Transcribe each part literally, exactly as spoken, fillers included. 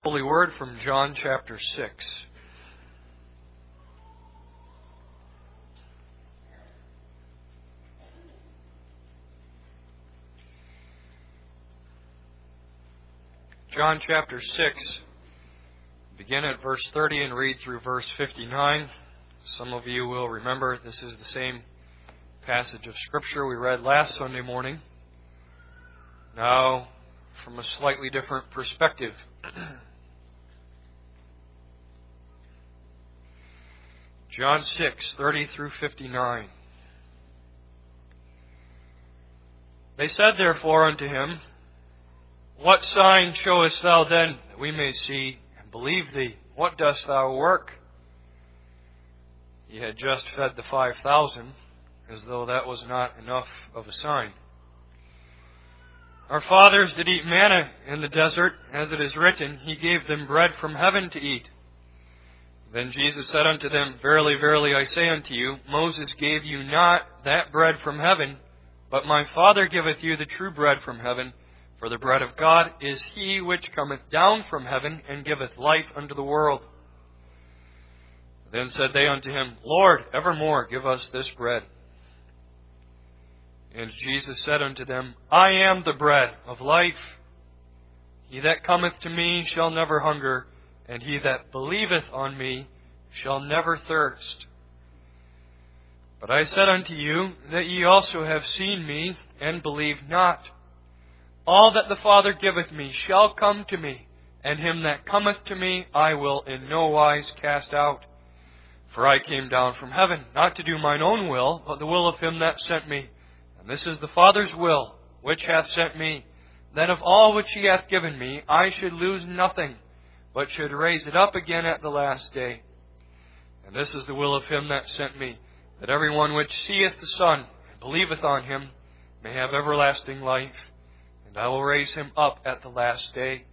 Holy Word from John chapter six. John chapter six, begin at verse thirty and read through verse fifty-nine. Some of you will remember this is the same passage of Scripture we read last Sunday morning. Now, from a slightly different perspective. John six, thirty through fifty-nine. They said therefore unto him, What sign showest thou then, that we may see and believe thee? What dost thou work? He had just fed the five thousand, as though that was not enough of a sign. Our fathers did eat manna in the desert, as it is written, He gave them bread from heaven to eat. Then Jesus said unto them, Verily, verily, I say unto you, Moses gave you not that bread from heaven, but my Father giveth you the true bread from heaven. For the bread of God is He which cometh down from heaven, and giveth life unto the world. Then said they unto him, Lord, evermore give us this bread. And Jesus said unto them, I am the bread of life. He that cometh to me shall never hunger, and he that believeth on me shall never thirst. But I said unto you that ye also have seen me, and believe not. All that the Father giveth me shall come to me, and him that cometh to me I will in no wise cast out. For I came down from heaven, not to do mine own will, but the will of him that sent me. And this is the Father's will, which hath sent me, that of all which he hath given me I should lose nothing, but should raise it up again at the last day. And this is the will of him that sent me, that every one which seeth the Son, and believeth on him, may have everlasting life, and I will raise him up at the last day.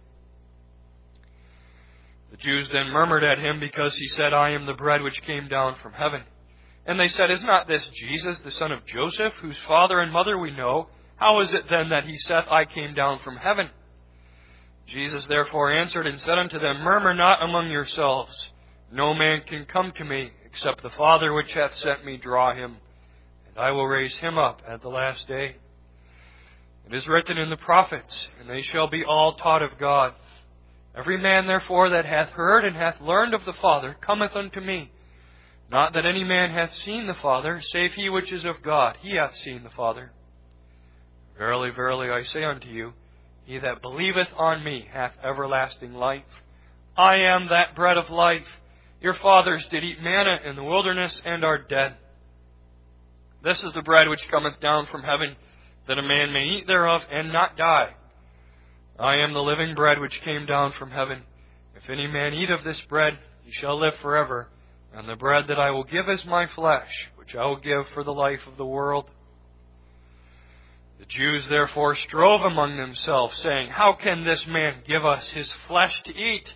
The Jews then murmured at him, because he said, I am the bread which came down from heaven. And they said, Is not this Jesus, the son of Joseph, whose father and mother we know? How is it then that he saith, I came down from heaven? Jesus therefore answered and said unto them, Murmur not among yourselves. No man can come to me, except the Father which hath sent me draw him, and I will raise him up at the last day. It is written in the prophets, and they shall be all taught of God. Every man therefore that hath heard and hath learned of the Father cometh unto me. Not that any man hath seen the Father, save he which is of God, he hath seen the Father. Verily, verily, I say unto you, He that believeth on me hath everlasting life. I am that bread of life. Your fathers did eat manna in the wilderness, and are dead. This is the bread which cometh down from heaven, that a man may eat thereof, and not die. I am the living bread which came down from heaven. If any man eat of this bread, he shall live forever. And the bread that I will give is my flesh, which I will give for the life of the world. The Jews therefore strove among themselves, saying, How can this man give us his flesh to eat?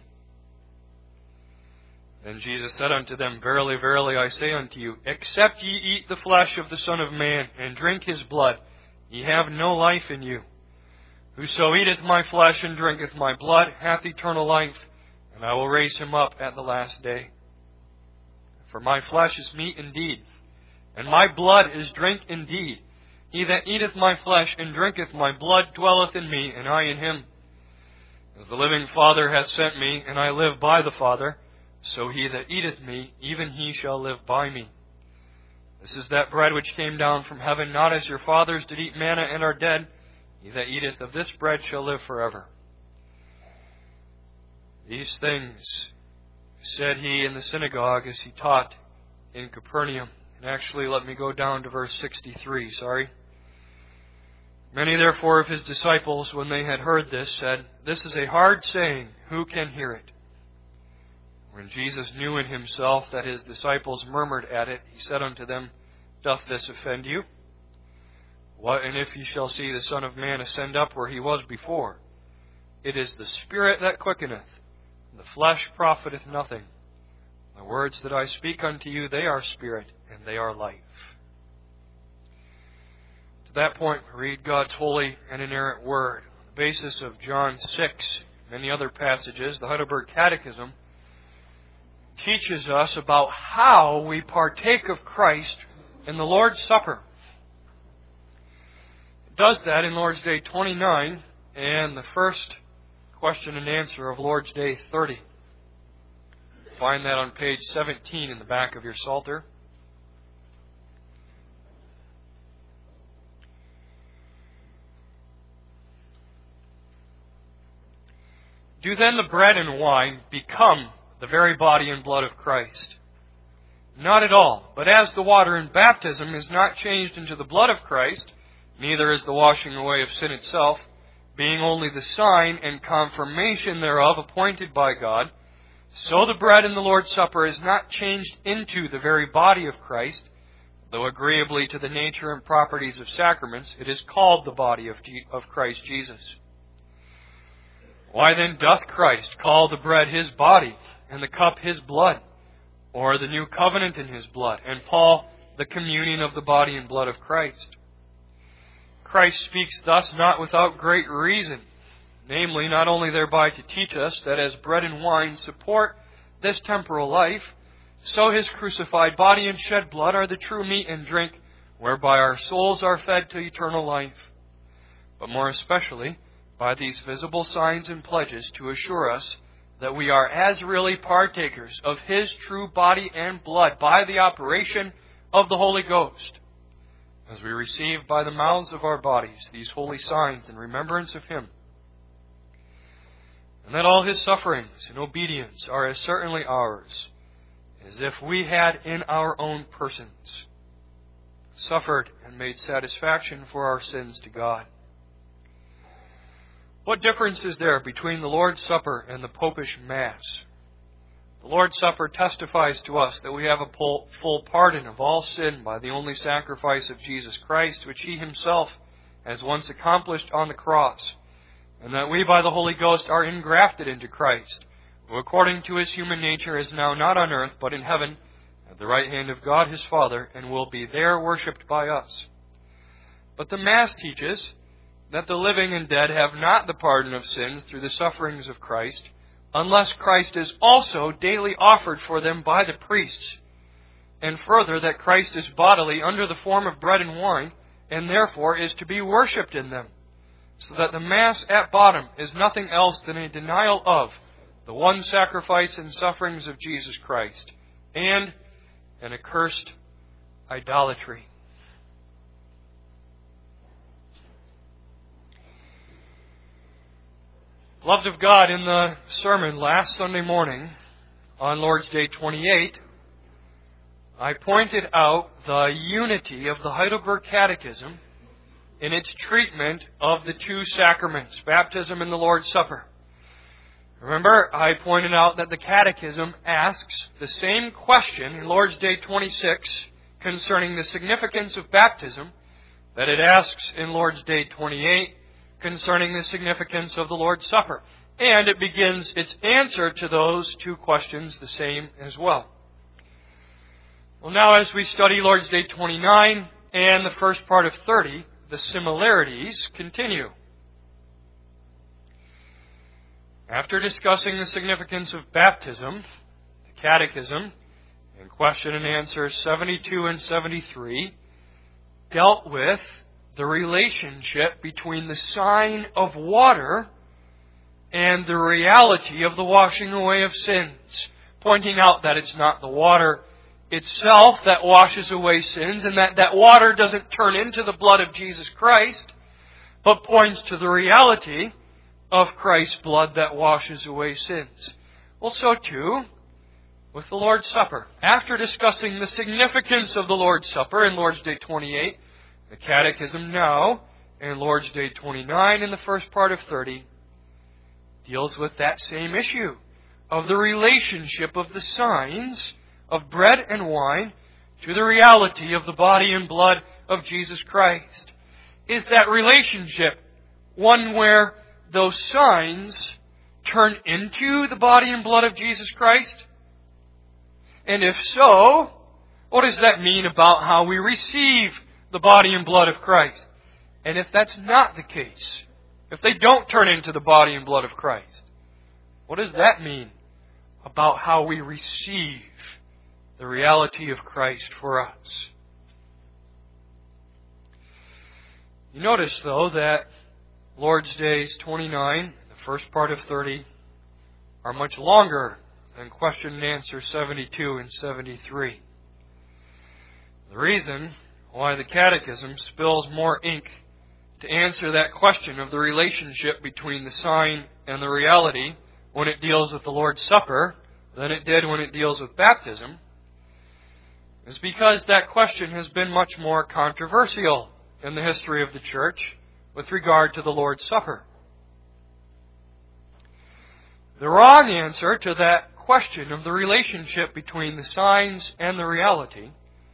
Then Jesus said unto them, Verily, verily, I say unto you, Except ye eat the flesh of the Son of Man, and drink his blood, ye have no life in you. Whoso eateth my flesh and drinketh my blood hath eternal life, and I will raise him up at the last day. For my flesh is meat indeed, and my blood is drink indeed. He that eateth my flesh and drinketh my blood dwelleth in me, and I in him. As the living Father hath sent me, and I live by the Father, so he that eateth me, even he shall live by me. This is that bread which came down from heaven, not as your fathers did eat manna and are dead. He that eateth of this bread shall live forever. These things said he in the synagogue as he taught in Capernaum. And actually, let me go down to verse sixty-three, sorry. Many therefore of his disciples, when they had heard this, said, This is a hard saying, who can hear it? When Jesus knew in himself that his disciples murmured at it, he said unto them, Doth this offend you? What and if ye shall see the Son of Man ascend up where he was before? It is the Spirit that quickeneth, the flesh profiteth nothing. The words that I speak unto you, they are spirit, and they are life. To that point, we read God's holy and inerrant word. On the basis of John six, many other passages, the Heidelberg Catechism teaches us about how we partake of Christ in the Lord's Supper. It does that in Lord's Day twenty-nine and the first question and answer of Lord's Day thirty. Find that on page seventeen in the back of your Psalter. Do then the bread and wine become the very body and blood of Christ? Not at all. But as the water in baptism is not changed into the blood of Christ, neither is the washing away of sin itself, being only the sign and confirmation thereof appointed by God, so the bread in the Lord's Supper is not changed into the very body of Christ, though agreeably to the nature and properties of sacraments, it is called the body of, G- of Christ Jesus. Why then doth Christ call the bread His body, and the cup His blood, or the new covenant in His blood, and Paul the communion of the body and blood of Christ? Christ speaks thus not without great reason, namely, not only thereby to teach us that as bread and wine support this temporal life, so His crucified body and shed blood are the true meat and drink, whereby our souls are fed to eternal life, but more especially by these visible signs and pledges to assure us that we are as really partakers of His true body and blood by the operation of the Holy Ghost, as we receive by the mouths of our bodies these holy signs in remembrance of Him, and that all His sufferings and obedience are as certainly ours as if we had in our own persons suffered and made satisfaction for our sins to God. What difference is there between the Lord's Supper and the Popish Mass? The Lord's Supper testifies to us that we have a full pardon of all sin by the only sacrifice of Jesus Christ, which He Himself has once accomplished on the cross, and that we by the Holy Ghost are engrafted into Christ, who according to His human nature is now not on earth but in heaven, at the right hand of God His Father, and will be there worshipped by us. But the Mass teaches that the living and dead have not the pardon of sins through the sufferings of Christ, unless Christ is also daily offered for them by the priests, and further that Christ is bodily under the form of bread and wine, and therefore is to be worshipped in them, so that the Mass at bottom is nothing else than a denial of the one sacrifice and sufferings of Jesus Christ, and an accursed idolatry. Beloved of God, in the sermon last Sunday morning on Lord's Day twenty-eight, I pointed out the unity of the Heidelberg Catechism in its treatment of the two sacraments, baptism and the Lord's Supper. Remember, I pointed out that the Catechism asks the same question in Lord's Day twenty-six concerning the significance of baptism that it asks in Lord's Day twenty-eight concerning the significance of the Lord's Supper. And it begins its answer to those two questions the same as well. Well, now as we study Lord's Day twenty-nine and the first part of thirty, the similarities continue. After discussing the significance of baptism, the Catechism, in question and answer seventy-two and seventy-three, dealt with the relationship between the sign of water and the reality of the washing away of sins, pointing out that it's not the water itself that washes away sins, and that that water doesn't turn into the blood of Jesus Christ, but points to the reality of Christ's blood that washes away sins. Well, so too with the Lord's Supper. After discussing the significance of the Lord's Supper in Lord's Day twenty-eight, the Catechism now, in Lord's Day twenty-nine in the first part of thirty, deals with that same issue of the relationship of the signs of bread and wine to the reality of the body and blood of Jesus Christ. Is that relationship one where those signs turn into the body and blood of Jesus Christ? And if so, what does that mean about how we receive the body and blood of Christ? And if that's not the case, if they don't turn into the body and blood of Christ, What does that mean about how we receive the reality of Christ for us? You notice, though, that Lord's Days twenty-nine, the first part of thirty, are much longer than question and answer seventy-two and seventy-three. The reason why the Catechism spills more ink to answer that question of the relationship between the sign and the reality when it deals with the Lord's Supper than it did when it deals with baptism is because that question has been much more controversial in the history of the Church with regard to the Lord's Supper. The wrong answer to that question of the relationship between the signs and the reality,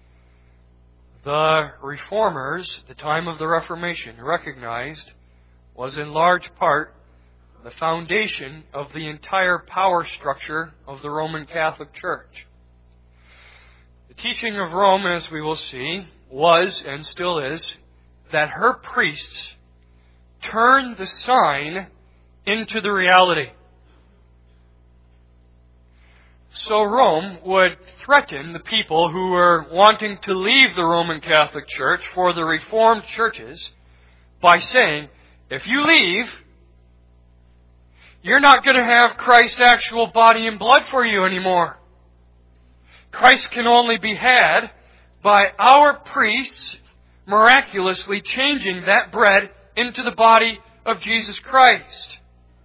the Reformers, at the time of the Reformation, recognized was in large part the foundation of the entire power structure of the Roman Catholic Church. The teaching of Rome, as we will see, was and still is that her priests turned the sign into the reality. So Rome would threaten the people who were wanting to leave the Roman Catholic Church for the Reformed churches by saying, if you leave, you're not going to have Christ's actual body and blood for you anymore. Christ can only be had by our priests miraculously changing that bread into the body of Jesus Christ.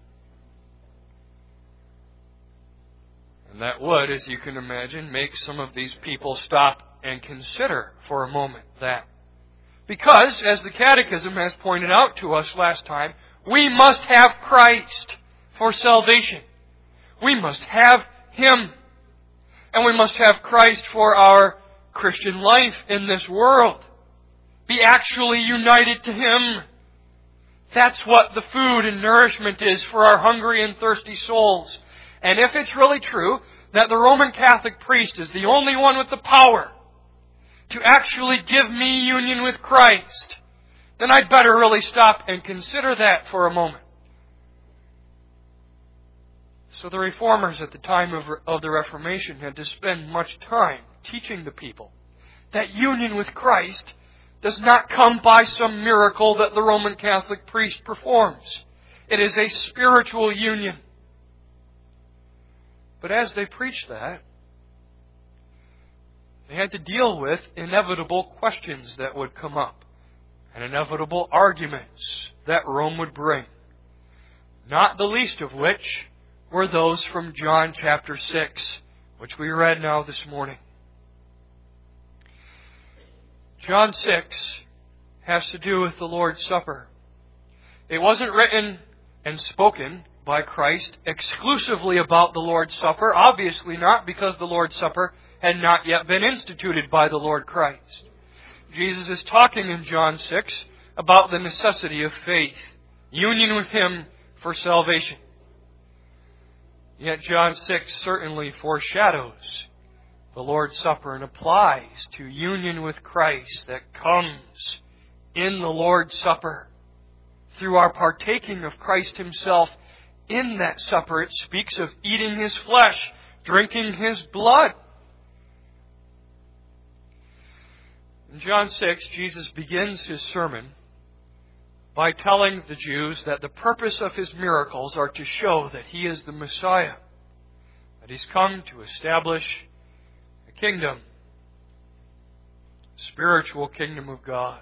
And that would, as you can imagine, make some of these people stop and consider for a moment that. Because, as the Catechism has pointed out to us last time, we must have Christ for salvation. We must have Him. And we must have Christ for our Christian life in this world. Be actually united to Him. That's what the food and nourishment is for our hungry and thirsty souls. And if it's really true that the Roman Catholic priest is the only one with the power to actually give me union with Christ, then I'd better really stop and consider that for a moment. So the Reformers at the time of, of the Reformation had to spend much time teaching the people that union with Christ does not come by some miracle that the Roman Catholic priest performs. It is a spiritual union. But as they preached that, they had to deal with inevitable questions that would come up and inevitable arguments that Rome would bring, not the least of which were those from John chapter six, which we read now this morning. John six has to do with the Lord's Supper. It wasn't written and spoken by Christ exclusively about the Lord's Supper. Obviously not, because the Lord's Supper had not yet been instituted by the Lord Christ. Jesus is talking in John six about the necessity of faith, union with Him for salvation. Yet John six certainly foreshadows the Lord's Supper and applies to union with Christ that comes in the Lord's Supper through our partaking of Christ Himself. In that supper, it speaks of eating His flesh, drinking His blood. In John six, Jesus begins His sermon by telling the Jews that the purpose of His miracles are to show that He is the Messiah, that He's come to establish a kingdom, a spiritual kingdom of God.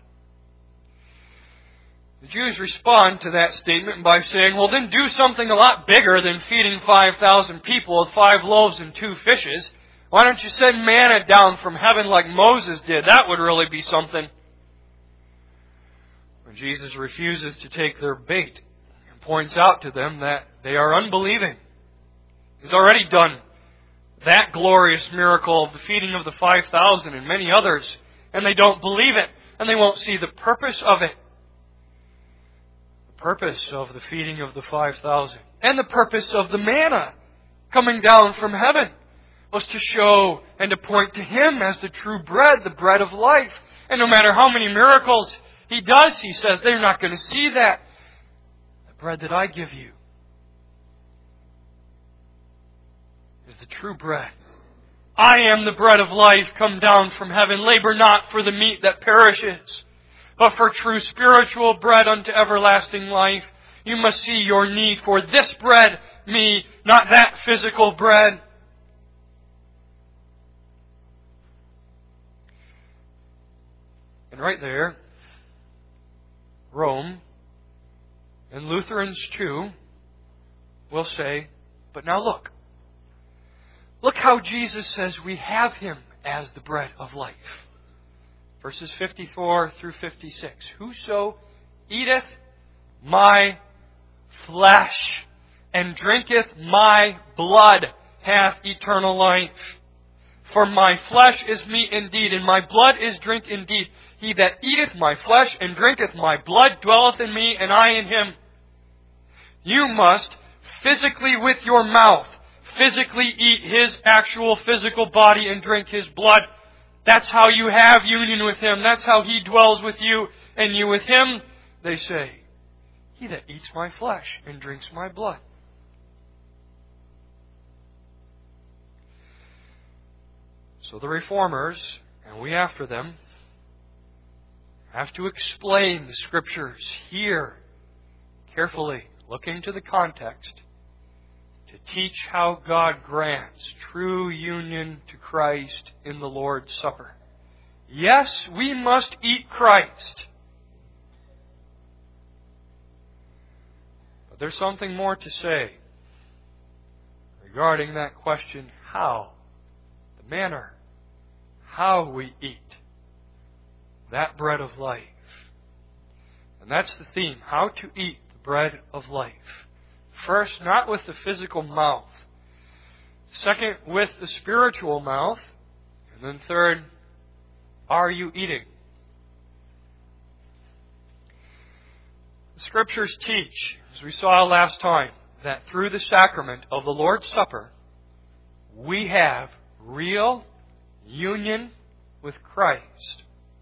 The Jews respond to that statement by saying, well, then do something a lot bigger than feeding five thousand people with five loaves and two fishes. Why don't you send manna down from heaven like Moses did? That would really be something. When Jesus refuses to take their bait and points out to them that they are unbelieving. He's already done that glorious miracle of the feeding of the five thousand and many others, and they don't believe it, and they won't see the purpose of it. Purpose of the feeding of the five thousand and the purpose of the manna coming down from heaven was to show and to point to Him as the true bread, the bread of life. And no matter how many miracles He does, He says, they're not going to see that. The bread that I give you is the true bread. I am the bread of life come down from heaven. Labor not for the meat that perishes, but for true spiritual bread unto everlasting life. You must see your need for this bread, me, not that physical bread. And right there, Rome, and Lutherans too, will say, but now look. Look how Jesus says we have Him as the bread of life. Verses fifty-four through fifty-six. Whoso eateth my flesh and drinketh my blood hath eternal life. For my flesh is meat indeed, and my blood is drink indeed. He that eateth my flesh and drinketh my blood dwelleth in me, and I in him. You must physically with your mouth physically eat His actual physical body and drink His blood. That's how you have union with Him. That's how He dwells with you and you with Him. They say, he that eats my flesh and drinks my blood. So the Reformers, and we after them, have to explain the Scriptures here carefully, looking to the context, to teach how God grants true union to Christ in the Lord's Supper. Yes, we must eat Christ. But there's something more to say regarding that question, how, the manner, how we eat that bread of life. And that's the theme, how to eat the bread of life. First, not with the physical mouth. Second, with the spiritual mouth. And then third, are you eating? The Scriptures teach, as we saw last time, that through the sacrament of the Lord's Supper, we have real union with Christ.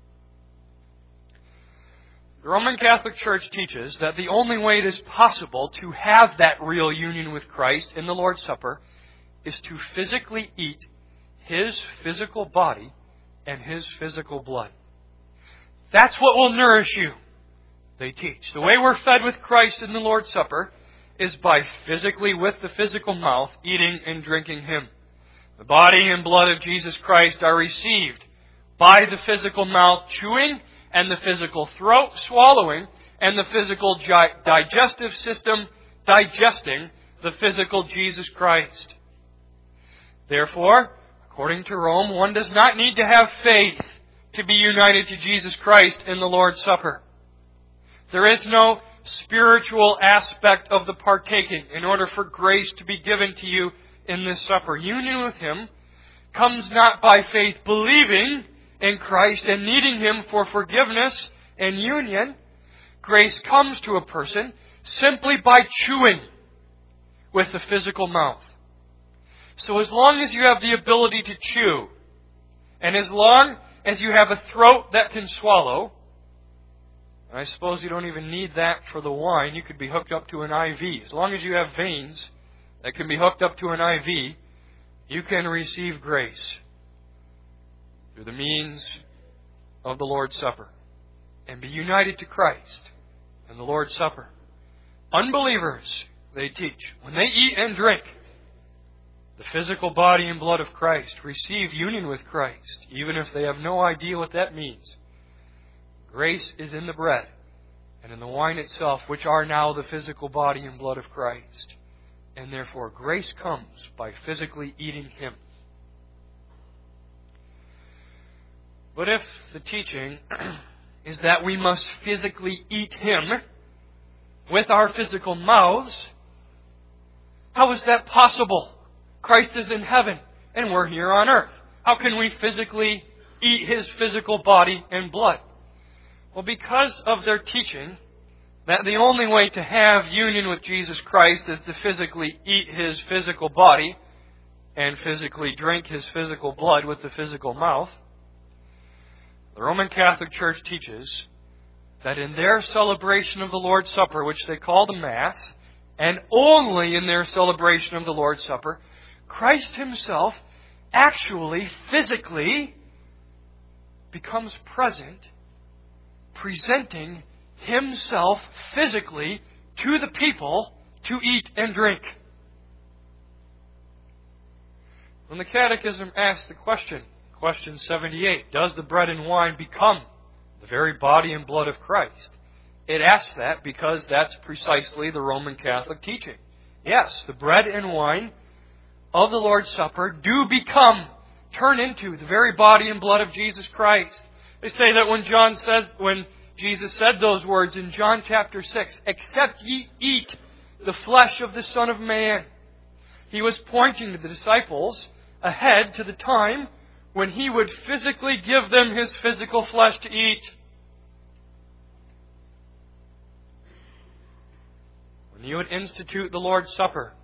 The Roman Catholic Church teaches that the only way it is possible to have that real union with Christ in the Lord's Supper is to physically eat His physical body and His physical blood. That's what will nourish you, they teach. The way we're fed with Christ in the Lord's Supper is by physically, with the physical mouth, eating and drinking Him. The body and blood of Jesus Christ are received by the physical mouth chewing and the physical throat swallowing, and the physical gi- digestive system digesting the physical Jesus Christ. Therefore, according to Rome, one does not need to have faith to be united to Jesus Christ in the Lord's Supper. There is no spiritual aspect of the partaking in order for grace to be given to you in this supper. Union with Him comes not by faith believing in Christ and needing Him for forgiveness and union. Grace comes to a person simply by chewing with the physical mouth. So as long as you have the ability to chew, and as long as you have a throat that can swallow, and I suppose you don't even need that for the wine, you could be hooked up to an I V. As long as you have veins that can be hooked up to an I V, you can receive grace through the means of the Lord's Supper and be united to Christ in the Lord's Supper. Unbelievers, they teach, when they eat and drink the physical body and blood of Christ, receive union with Christ, even if they have no idea what that means. Grace is in the bread and in the wine itself, which are now the physical body and blood of Christ. And therefore, grace comes by physically eating Him. But if the teaching is that we must physically eat Him with our physical mouths, how is that possible? Christ is in heaven and we're here on earth. How can we physically eat His physical body and blood? Well, because of their teaching that the only way to have union with Jesus Christ is to physically eat His physical body and physically drink His physical blood with the physical mouth, the Roman Catholic Church teaches that in their celebration of the Lord's Supper, which they call the Mass, and only in their celebration of the Lord's Supper, Christ Himself actually, physically, becomes present, presenting Himself physically to the people to eat and drink. When the Catechism asks the question, question seventy-eight, does the bread and wine become the very body and blood of Christ? It asks that because that's precisely the Roman Catholic teaching. Yes, the bread and wine of the Lord's Supper do become, turn into the very body and blood of Jesus Christ. They say that when John says, when Jesus said those words in John chapter six, except ye eat the flesh of the Son of Man, He was pointing to the disciples ahead to the time when He would physically give them His physical flesh to eat. When He would institute the Lord's Supper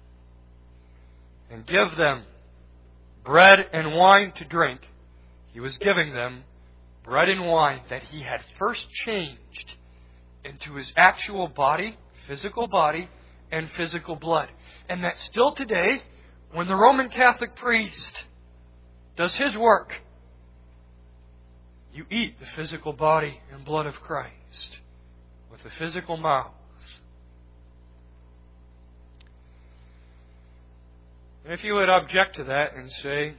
and give them bread and wine to drink, He was giving them bread and wine that He had first changed into His actual body, physical body, and physical blood. And that still today, when the Roman Catholic priest does his work, you eat the physical body and blood of Christ with the physical mouth. And if you would object to that and say,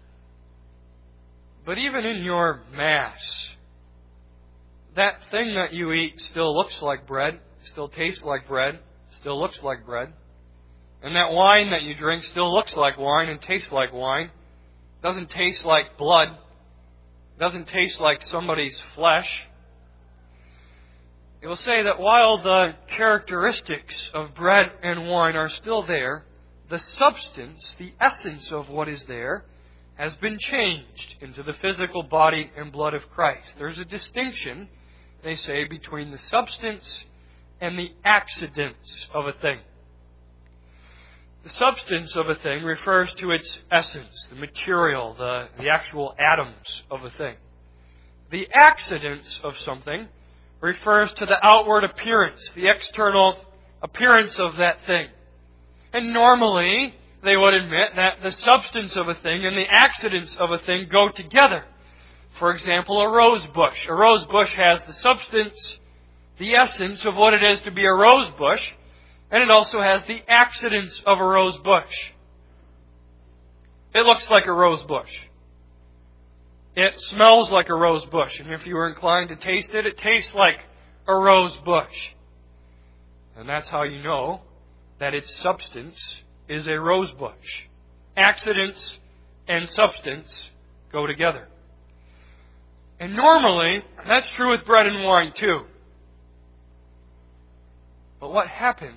but even in your Mass, that thing that you eat still looks like bread, still tastes like bread, still looks like bread. And that wine that you drink still looks like wine and tastes like wine. Doesn't taste like blood. Doesn't taste like somebody's flesh. It will say that while the characteristics of bread and wine are still there, the substance, the essence of what is there, has been changed into the physical body and blood of Christ. There's a distinction, they say, between the substance and the accidents of a thing. The substance of a thing refers to its essence, the material, the, the actual atoms of a thing. The accidents of something refers to the outward appearance, the external appearance of that thing. And normally, they would admit that the substance of a thing and the accidents of a thing go together. For example, a rose bush. A rose bush has the substance, the essence of what it is to be a rose bush, and it also has the accidents of a rose bush. It looks like a rose bush. It smells like a rose bush. And if you were inclined to taste it, it tastes like a rose bush. And that's how you know that its substance is a rose bush. Accidents and substance go together. And normally, that's true with bread and wine too. But what happens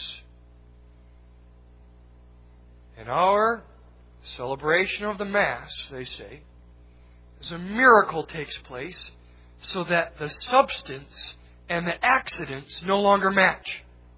in our celebration of the Mass, they say, is a miracle takes place so that the substance and the accidents no longer match.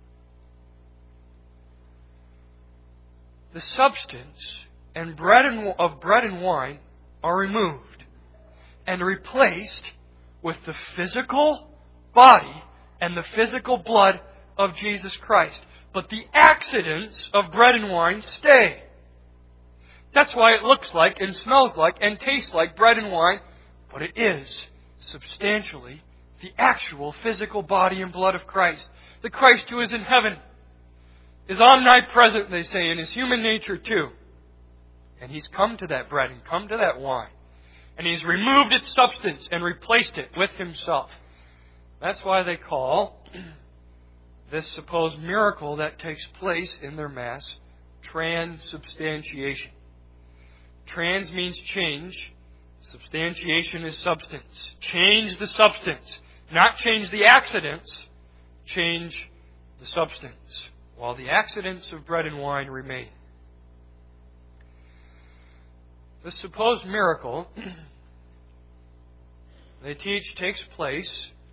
The substance and bread and, of bread and wine are removed and replaced with the physical body and the physical blood of Jesus Christ. But the accidents of bread and wine stay. That's why it looks like and smells like and tastes like bread and wine, but it is substantially the actual physical body and blood of Christ. The Christ who is in heaven is omnipresent, they say, in His human nature too. And He's come to that bread and come to that wine. And He's removed its substance and replaced it with Himself. That's why they call this supposed miracle that takes place in their Mass transubstantiation. Trans means change. Substantiation is substance. Change the substance. Not change the accidents. Change the substance. While the accidents of bread and wine remain. The supposed miracle, they teach, takes place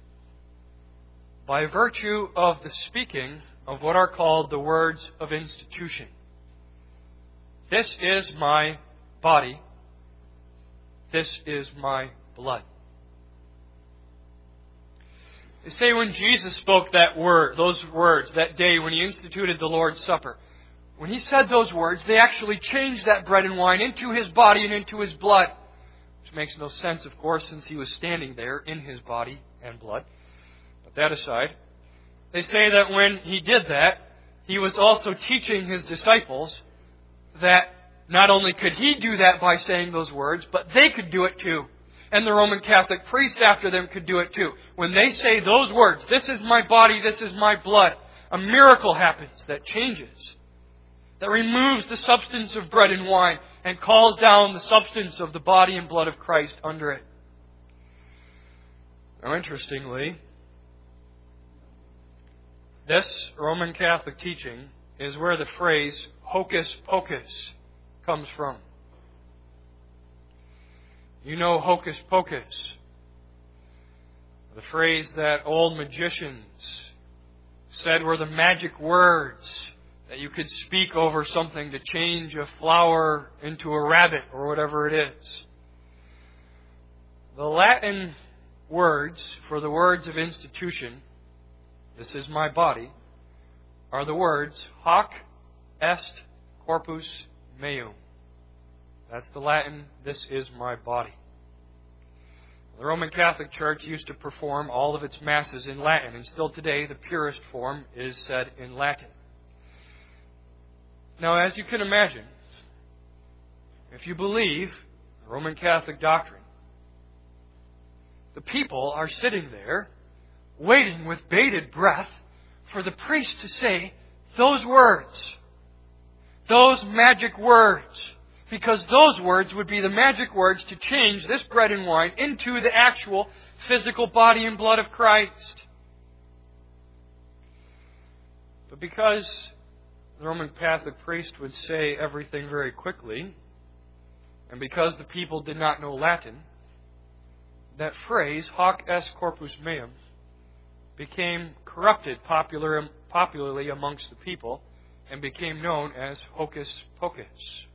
by virtue of the speaking of what are called the words of institution. This is my body. This is my blood. They say when Jesus spoke that word, those words, that day when He instituted the Lord's Supper, when He said those words, they actually changed that bread and wine into His body and into His blood. Which makes no sense, of course, since He was standing there in His body and blood. But that aside, they say that when He did that, He was also teaching His disciples that not only could He do that by saying those words, but they could do it too. And the Roman Catholic priests after them could do it too. When they say those words, "This is my body, this is my blood," a miracle happens that changes, that removes the substance of bread and wine and calls down the substance of the body and blood of Christ under it. Now, interestingly, this Roman Catholic teaching is where the phrase hocus pocus comes from. You know hocus pocus, the phrase that old magicians said were the magic words that you could speak over something to change a flower into a rabbit or whatever it is. The Latin words for the words of institution, "This is my body," are the words hoc est corpus meum. That's the Latin, "This is my body." The Roman Catholic Church used to perform all of its Masses in Latin, and still today the purest form is said in Latin. Now, as you can imagine, if you believe the Roman Catholic doctrine, the people are sitting there waiting with bated breath for the priest to say those words, those magic words, because those words would be the magic words to change this bread and wine into the actual physical body and blood of Christ. But because the Roman Catholic priest would say everything very quickly, and because the people did not know Latin, that phrase, hoc est corpus meum, became corrupted popular, popularly amongst the people and became known as hocus pocus.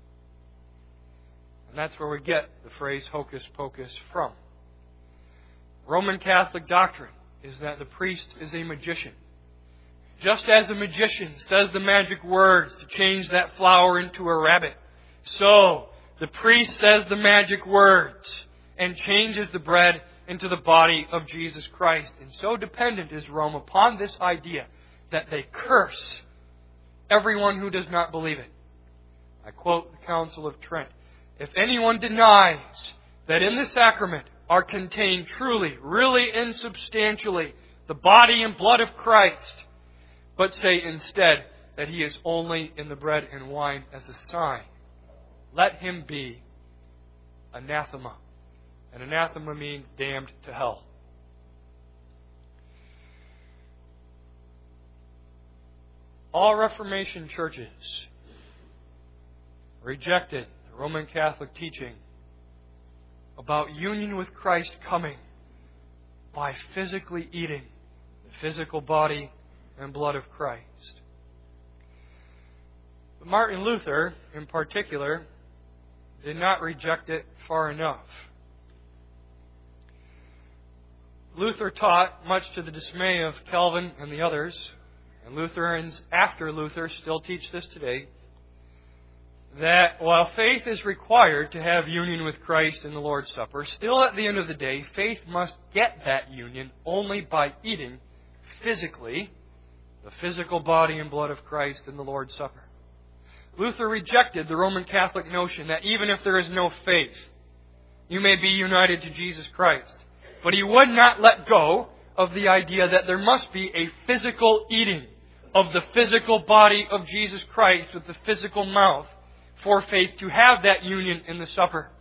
And that's where we get the phrase hocus pocus from. Roman Catholic doctrine is that the priest is a magician. Just as the magician says the magic words to change that flower into a rabbit, so the priest says the magic words and changes the bread into the body of Jesus Christ. And so dependent is Rome upon this idea that they curse everyone who does not believe it. I quote the Council of Trent. If anyone denies that in the sacrament are contained truly, really and substantially the body and blood of Christ, but say instead that He is only in the bread and wine as a sign, let him be anathema. And anathema means damned to hell. All Reformation churches rejected the Roman Catholic teaching about union with Christ coming by physically eating the physical body and blood of Christ. But Martin Luther, in particular, did not reject it far enough. Luther taught, much to the dismay of Calvin and the others, and Lutherans after Luther still teach this today, that while faith is required to have union with Christ in the Lord's Supper, still at the end of the day, faith must get that union only by eating physically the physical body and blood of Christ in the Lord's Supper. Luther rejected the Roman Catholic notion that even if there is no faith, you may be united to Jesus Christ. But he would not let go of the idea that there must be a physical eating of the physical body of Jesus Christ with the physical mouth for faith to have that union in the supper.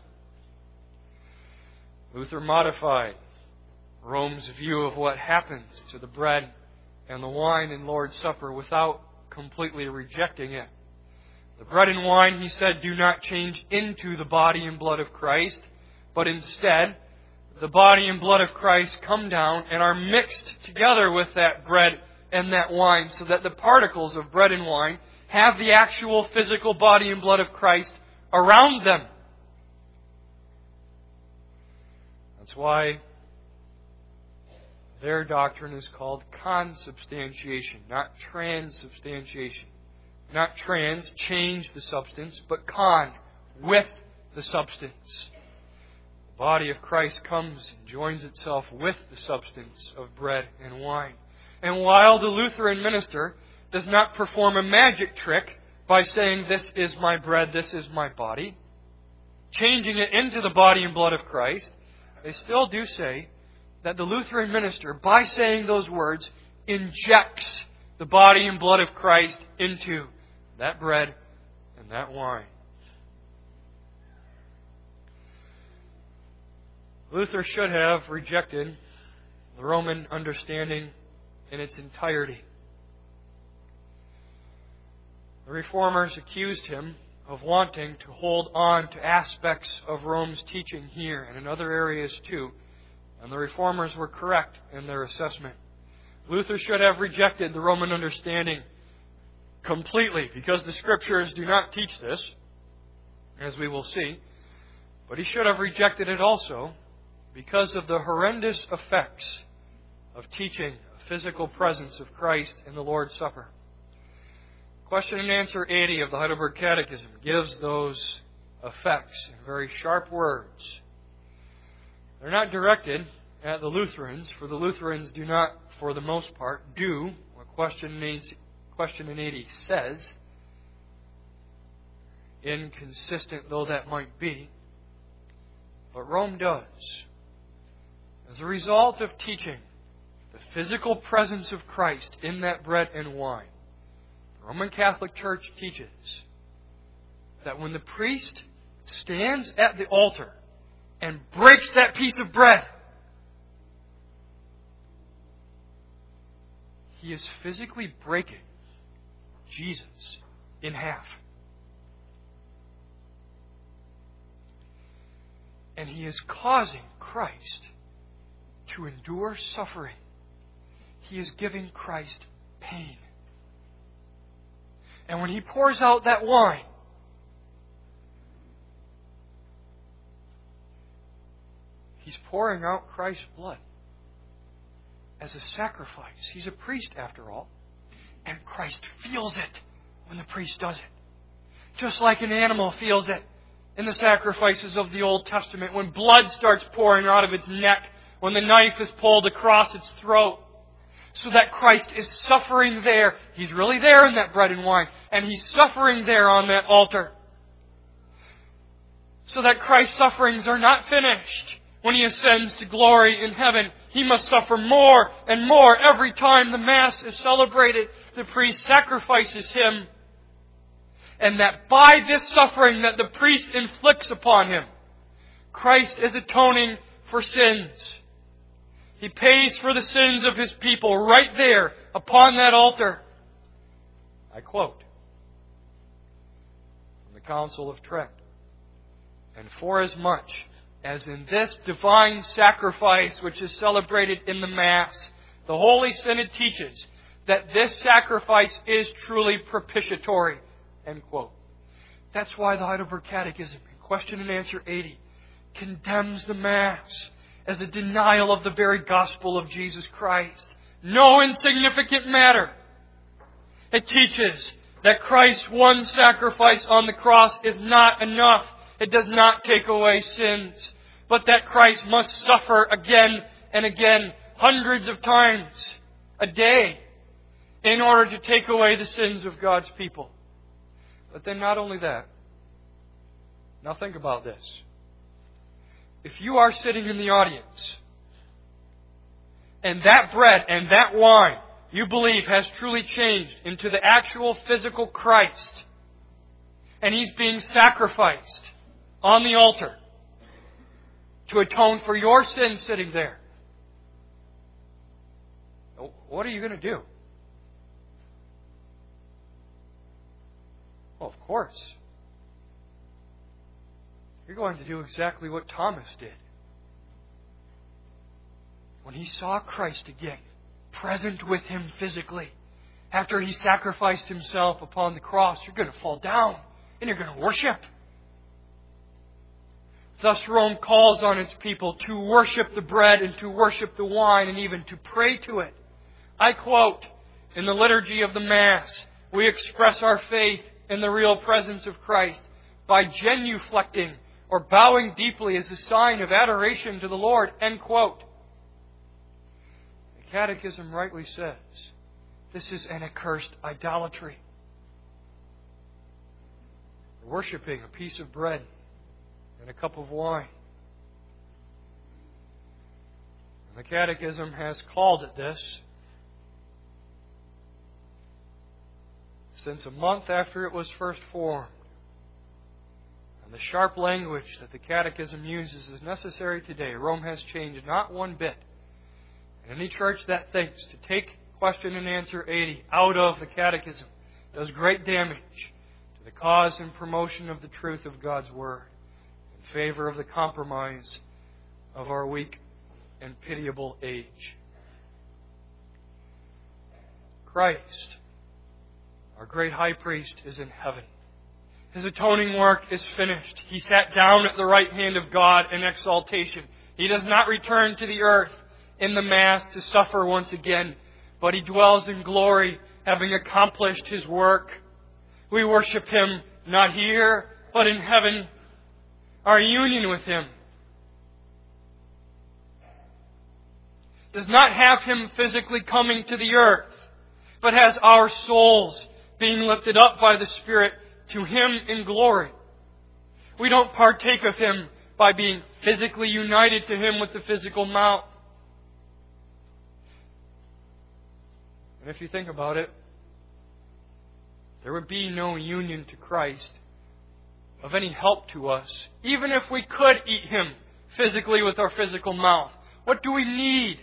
Luther modified Rome's view of what happens to the bread and the wine in Lord's Supper without completely rejecting it. The bread and wine, he said, do not change into the body and blood of Christ, but instead, the body and blood of Christ come down and are mixed together with that bread and that wine so that the particles of bread and wine have the actual physical body and blood of Christ around them. That's why their doctrine is called consubstantiation, not transubstantiation. not trans, change the substance, but con, with the substance. The body of Christ comes and joins itself with the substance of bread and wine. And while the Lutheran minister does not perform a magic trick by saying, "This is my bread, this is my body," changing it into the body and blood of Christ, they still do say that the Lutheran minister, by saying those words, injects the body and blood of Christ into that bread and that wine. Luther should have rejected the Roman understanding in its entirety. The Reformers accused him of wanting to hold on to aspects of Rome's teaching here and in other areas too, and the Reformers were correct in their assessment. Luther should have rejected the Roman understanding completely, because the Scriptures do not teach this, as we will see, but he should have rejected it also because of the horrendous effects of teaching a physical presence of Christ in the Lord's Supper. Question and answer eighty of the Heidelberg Catechism gives those effects in very sharp words. They're not directed at the Lutherans, for the Lutherans do not, for the most part, do what question in eighty says, inconsistent though that might be. But Rome does. As a result of teaching the physical presence of Christ in that bread and wine, the Roman Catholic Church teaches that when the priest stands at the altar and breaks that piece of bread, he is physically breaking Jesus in half. And he is causing Christ to endure suffering. He is giving Christ pain. And when he pours out that wine, he's pouring out Christ's blood as a sacrifice. He's a priest, after all. And Christ feels it when the priest does it. Just like an animal feels it in the sacrifices of the Old Testament, when blood starts pouring out of its neck, when the knife is pulled across its throat. So that Christ is suffering there. He's really there in that bread and wine. And He's suffering there on that altar. So that Christ's sufferings are not finished. When He ascends to glory in heaven, He must suffer more and more. Every time the Mass is celebrated, the priest sacrifices Him. And that by this suffering that the priest inflicts upon Him, Christ is atoning for sins. He pays for the sins of His people right there upon that altar. I quote from the Council of Trent, "And forasmuch as in this divine sacrifice which is celebrated in the Mass, the Holy Synod teaches that this sacrifice is truly propitiatory." End quote. That's why the Heidelberg Catechism, in question and answer eighty, condemns the Mass as a denial of the very gospel of Jesus Christ. No insignificant matter. It teaches that Christ's one sacrifice on the cross is not enough. It does not take away sins. But that Christ must suffer again and again, hundreds of times a day, in order to take away the sins of God's people. But then not only that. Now think about this. If you are sitting in the audience, and that bread and that wine you believe has truly changed into the actual physical Christ, and He's being sacrificed on the altar to atone for your sins sitting there, what are you going to do? Well, of course, you're going to do exactly what Thomas did. When he saw Christ again, present with him physically, after He sacrificed Himself upon the cross, you're going to fall down and you're going to worship. Thus Rome calls on its people to worship the bread and to worship the wine and even to pray to it. I quote in the liturgy of the Mass, we express our faith in the real presence of Christ by genuflecting or bowing deeply as a sign of adoration to the Lord. End quote. The Catechism rightly says this is an accursed idolatry. We're worshiping a piece of bread and a cup of wine. And the Catechism has called it this since a month after it was first formed. And the sharp language that the Catechism uses is necessary today. Rome has changed not one bit. And any church that thinks to take question and answer eighty out of the Catechism does great damage to the cause and promotion of the truth of God's Word in favor of the compromise of our weak and pitiable age. Christ, our great high priest, is in heaven. His atoning work is finished. He sat down at the right hand of God in exaltation. He does not return to the earth in the Mass to suffer once again, but He dwells in glory, having accomplished His work. We worship Him not here, but in heaven. Our union with Him does not have Him physically coming to the earth, but has our souls being lifted up by the Spirit to Him in glory. We don't partake of Him by being physically united to Him with the physical mouth. And if you think about it, there would be no union to Christ of any help to us, even if we could eat Him physically with our physical mouth. What do we need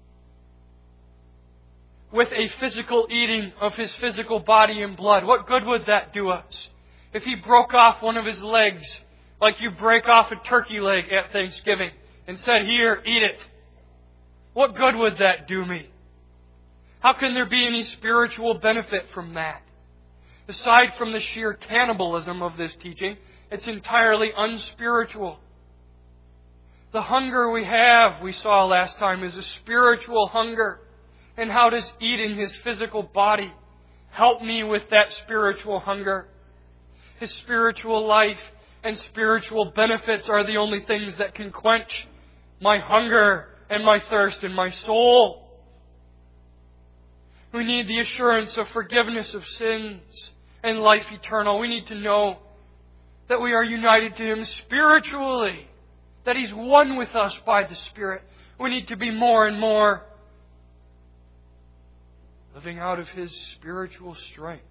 with a physical eating of His physical body and blood? What good would that do us? If He broke off one of His legs, like you break off a turkey leg at Thanksgiving, and said, "Here, eat it," what good would that do me? How can there be any spiritual benefit from that? Aside from the sheer cannibalism of this teaching, it's entirely unspiritual. The hunger we have, we saw last time, is a spiritual hunger. And how does eating His physical body help me with that spiritual hunger? His spiritual life and spiritual benefits are the only things that can quench my hunger and my thirst in my soul. We need the assurance of forgiveness of sins and life eternal. We need to know that we are united to Him spiritually, that He's one with us by the Spirit. We need to be more and more living out of His spiritual strength.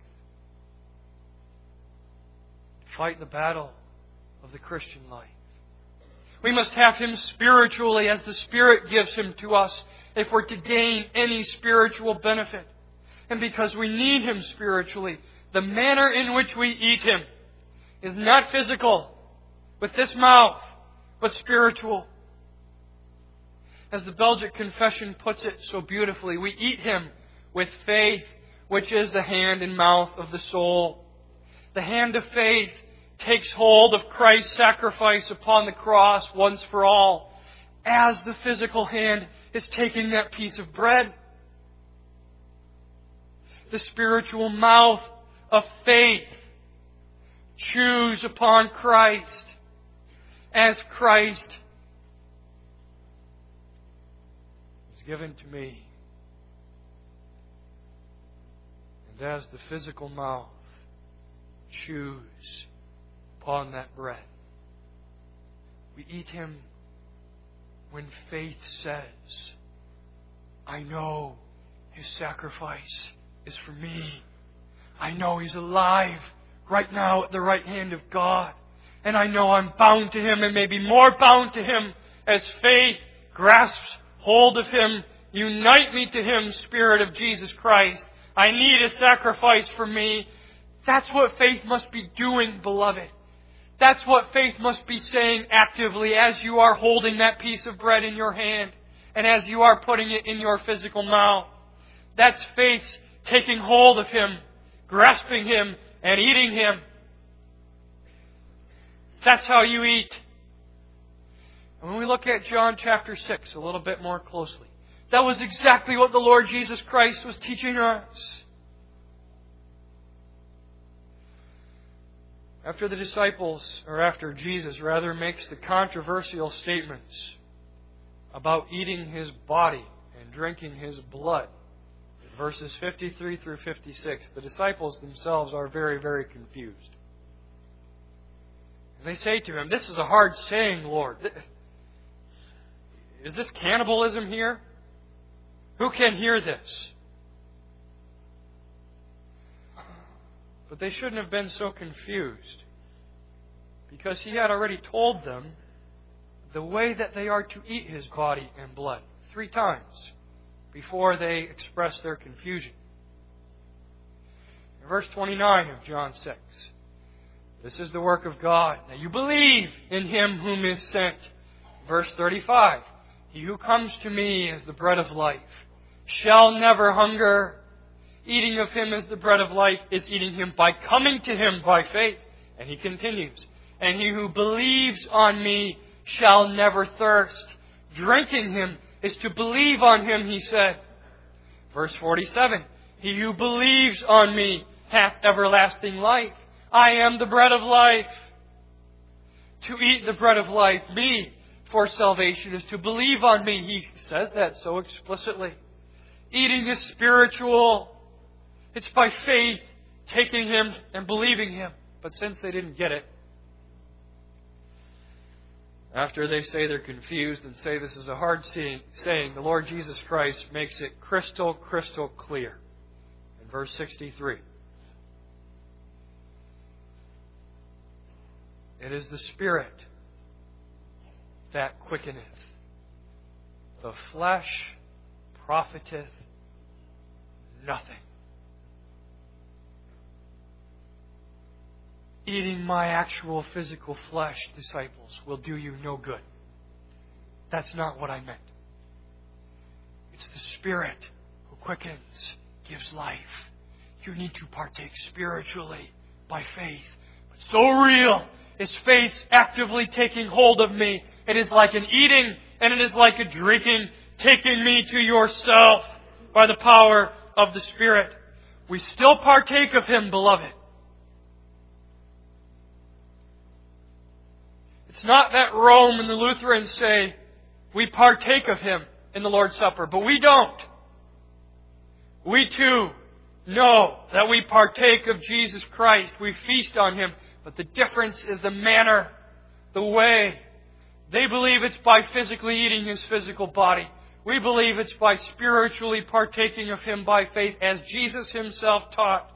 Fight the battle of the Christian life. We must have Him spiritually as the Spirit gives Him to us if we're to gain any spiritual benefit. And because we need Him spiritually, the manner in which we eat Him is not physical with this mouth, but spiritual. As the Belgic Confession puts it so beautifully, we eat Him with faith, which is the hand and mouth of the soul. The hand of faith takes hold of Christ's sacrifice upon the cross once for all, as the physical hand is taking that piece of bread. The spiritual mouth of faith chews upon Christ as Christ is given to me. And as the physical mouth chews upon that bread, we eat Him when faith says, I know His sacrifice is for me. I know He's alive right now at the right hand of God. And I know I'm bound to Him and maybe more bound to Him as faith grasps hold of Him. Unite me to Him, Spirit of Jesus Christ. I need a sacrifice for me. That's what faith must be doing, beloved. That's what faith must be saying actively as you are holding that piece of bread in your hand and as you are putting it in your physical mouth. That's faith taking hold of Him, grasping Him, and eating Him. That's how you eat. And when we look at John chapter six a little bit more closely, that was exactly what the Lord Jesus Christ was teaching us. After the disciples, or after Jesus rather, makes the controversial statements about eating His body and drinking His blood, in verses fifty-three through fifty-six, the disciples themselves are very, very confused. And they say to Him, "This is a hard saying, Lord. Is this cannibalism here? Who can hear this?" But they shouldn't have been so confused, because He had already told them the way that they are to eat His body and blood three times before they expressed their confusion. In verse twenty-nine of John six, "This is the work of God, that you believe in Him whom is sent." Verse thirty-five, "He who comes to me is the bread of life, shall never hunger." Eating of Him as the bread of life is eating Him by coming to Him by faith. And He continues, "And he who believes on me shall never thirst." Drinking Him is to believe on Him, He said. Verse forty-seven, "He who believes on me hath everlasting life. I am the bread of life." To eat the bread of life, me, for salvation, is to believe on me. He says that so explicitly. Eating is spiritual. It's by faith, taking Him and believing Him. But since they didn't get it, after they say they're confused and say this is a hard saying, the Lord Jesus Christ makes it crystal, crystal clear. In verse sixty-three, "It is the Spirit that quickeneth. The flesh profiteth nothing." Eating my actual physical flesh, disciples, will do you no good. That's not what I meant. It's the Spirit who quickens, gives life. You need to partake spiritually by faith. But so real is faith actively taking hold of me. It is like an eating and it is like a drinking, taking me to yourself by the power of the Spirit. We still partake of Him, beloved. It's not that Rome and the Lutherans say we partake of Him in the Lord's Supper, but we don't. We too know that we partake of Jesus Christ. We feast on Him, but the difference is the manner, the way. They believe it's by physically eating His physical body. We believe it's by spiritually partaking of Him by faith, as Jesus Himself taught.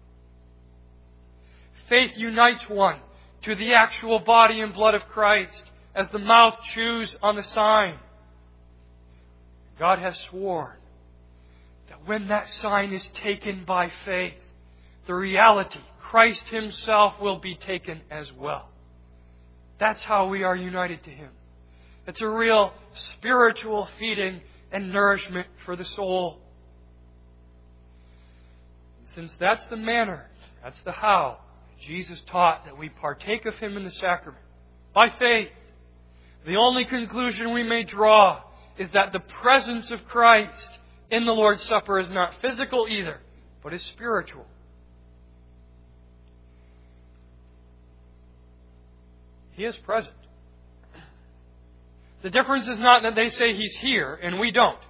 Faith unites one to the actual body and blood of Christ, as the mouth chews on the sign. God has sworn that when that sign is taken by faith, the reality, Christ Himself, will be taken as well. That's how we are united to Him. It's a real spiritual feeding and nourishment for the soul. Since that's the manner, that's the how, Jesus taught that we partake of Him in the sacrament by faith. The only conclusion we may draw is that the presence of Christ in the Lord's Supper is not physical either, but is spiritual. He is present. The difference is not that they say He's here and we don't.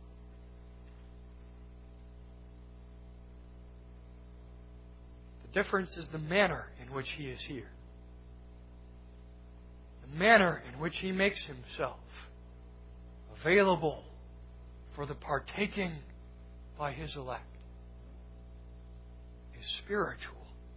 The difference is the manner in which He is here. The manner in which He makes Himself available for the partaking by His elect is spiritual.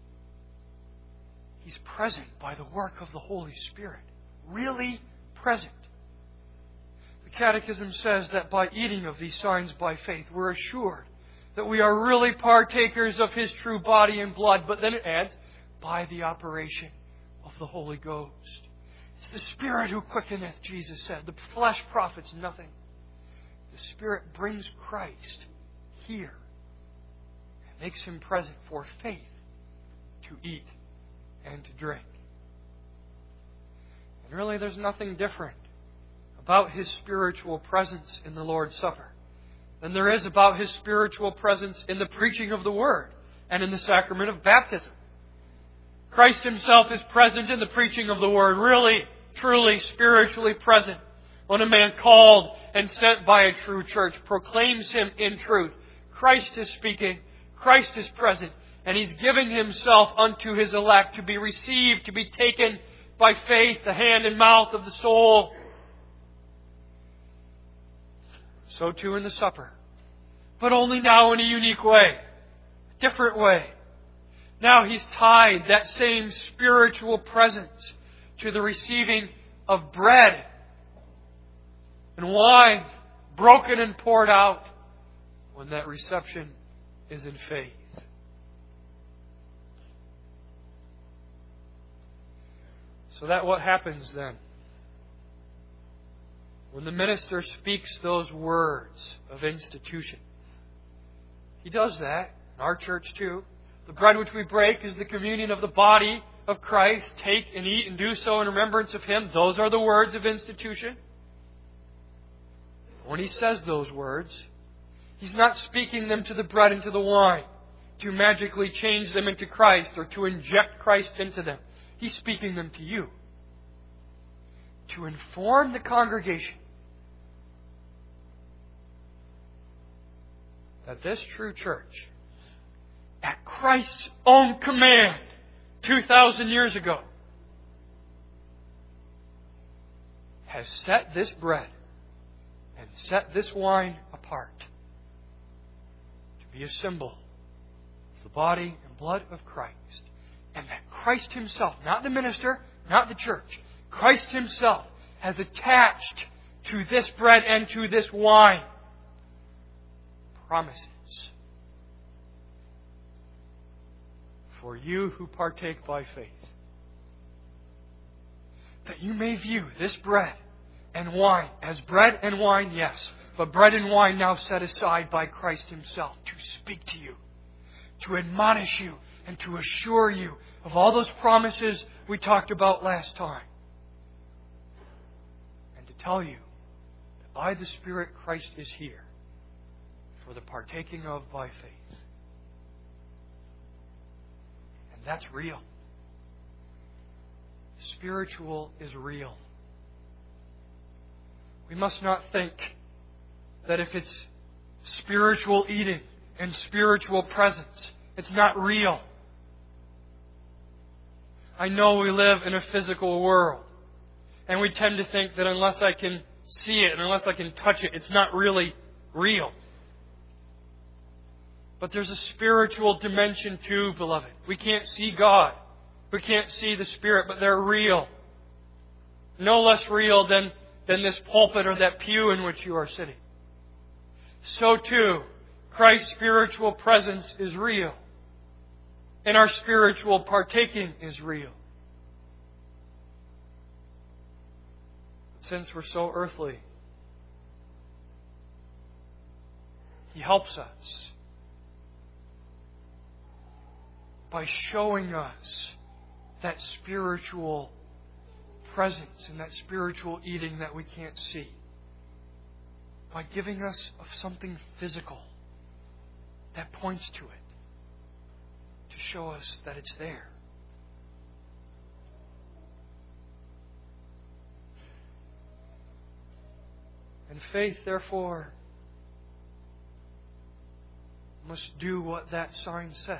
He's present by the work of the Holy Spirit. Really present. The Catechism says that by eating of these signs by faith, we're assured that we are really partakers of His true body and blood. But then it adds, by the operation of the Holy Ghost. It's the Spirit who quickeneth, Jesus said. The flesh profits nothing. The Spirit brings Christ here and makes Him present for faith to eat and to drink. And really there's nothing different about His spiritual presence in the Lord's Supper than there is about His spiritual presence in the preaching of the Word and in the sacrament of baptism. Christ Himself is present in the preaching of the Word, really, truly, spiritually present. When a man called and sent by a true church proclaims Him in truth, Christ is speaking, Christ is present, and He's giving Himself unto His elect to be received, to be taken by faith, the hand and mouth of the soul. So too in the supper. But only now in a unique way. A different way. Now He's tied that same spiritual presence to the receiving of bread and wine, broken and poured out, when that reception is in faith. So that what happens then? When the minister speaks those words of institution. He does that in our church too. The bread which we break is the communion of the body of Christ. Take and eat and do so in remembrance of Him. Those are the words of institution. When He says those words, He's not speaking them to the bread and to the wine to magically change them into Christ or to inject Christ into them. He's speaking them to you to inform the congregation that this true church, at Christ's own command two thousand years ago, has set this bread and set this wine apart to be a symbol of the body and blood of Christ. And that Christ Himself, not the minister, not the church, Christ Himself has attached to this bread and to this wine promises for you who partake by faith. That you may view this bread and wine as bread and wine, yes, but bread and wine now set aside by Christ Himself to speak to you, to admonish you, and to assure you of all those promises we talked about last time. And to tell you that by the Spirit Christ is here for the partaking of by faith. And that's real. Spiritual is real. We must not think that if it's spiritual eating and spiritual presence, it's not real. I know we live in a physical world, and we tend to think that unless I can see it and unless I can touch it, it's not really real. But there's a spiritual dimension too, beloved. We can't see God. We can't see the Spirit, but they're real. No less real than, than this pulpit or that pew in which you are sitting. So too, Christ's spiritual presence is real. And our spiritual partaking is real. But since we're so earthly, He helps us by showing us that spiritual presence and that spiritual eating that we can't see. By giving us of something physical that points to it, to show us that it's there. And faith, therefore, must do what that sign says.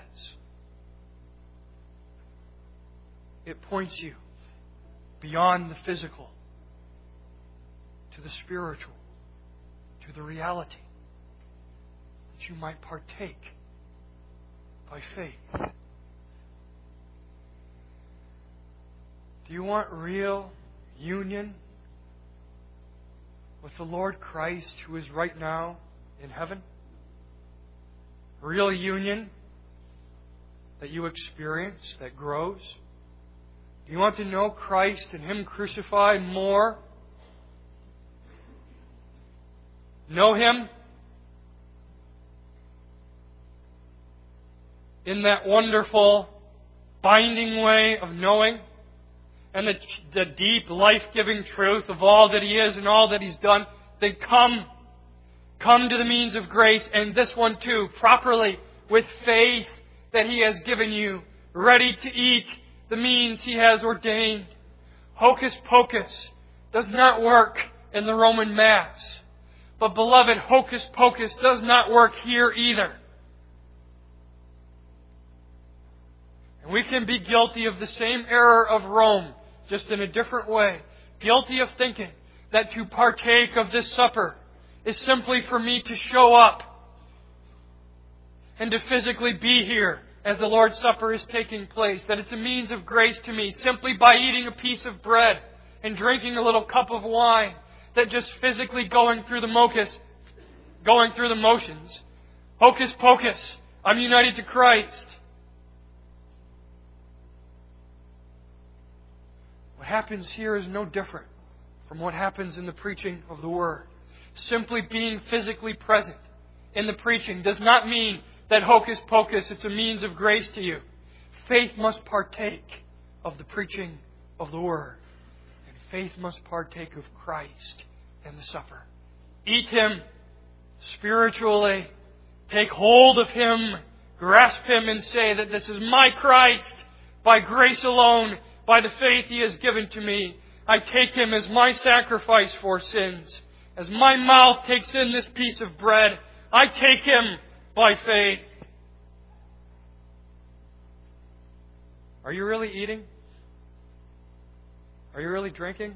It points you beyond the physical to the spiritual, to the reality, that you might partake by faith. Do you want real union with the Lord Christ, who is right now in heaven? Real union that you experience, that grows? Do you want to know Christ and Him crucified more? Know Him in that wonderful, binding way of knowing, and the, the deep, life-giving truth of all that He is and all that He's done, then come. Come to the means of grace, and this one too, properly, with faith that He has given you, ready to eat the means He has ordained. Hocus pocus does not work in the Roman Mass. But beloved, hocus pocus does not work here either. And we can be guilty of the same error of Rome, just in a different way. Guilty of thinking that to partake of this supper is simply for me to show up and to physically be here as the Lord's Supper is taking place. That it's a means of grace to me simply by eating a piece of bread and drinking a little cup of wine. That just physically going through the mocus, going through the motions. Hocus pocus, I'm united to Christ. What happens here is no different from what happens in the preaching of the Word. Simply being physically present in the preaching does not mean that hocus pocus, it's a means of grace to you. Faith must partake of the preaching of the Word. And faith must partake of Christ in the supper. Eat Him spiritually. Take hold of Him. Grasp Him and say that this is my Christ. By grace alone, by the faith He has given to me, I take Him as my sacrifice for sins. As my mouth takes in this piece of bread, I take Him by faith. Are you really eating? Are you really drinking?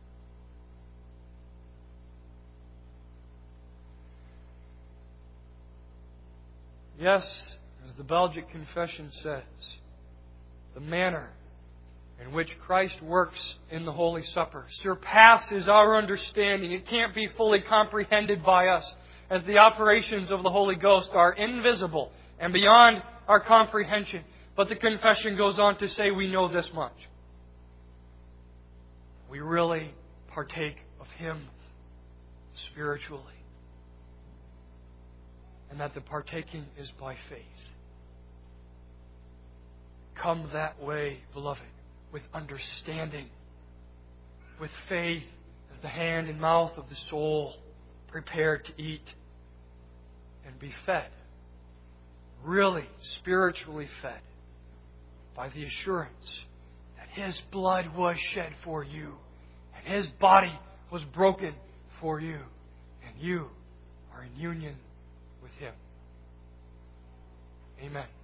Yes, as the Belgic Confession says, the manner in which Christ works in the Holy Supper surpasses our understanding. It can't be fully comprehended by us, as the operations of the Holy Ghost are invisible and beyond our comprehension. But the confession goes on to say we know this much. We really partake of Him spiritually. And that the partaking is by faith. Come that way, beloved, with understanding, with faith as the hand and mouth of the soul, prepared to eat and be fed, really spiritually fed, by the assurance that His blood was shed for you, and His body was broken for you, and you are in union with Him. Amen.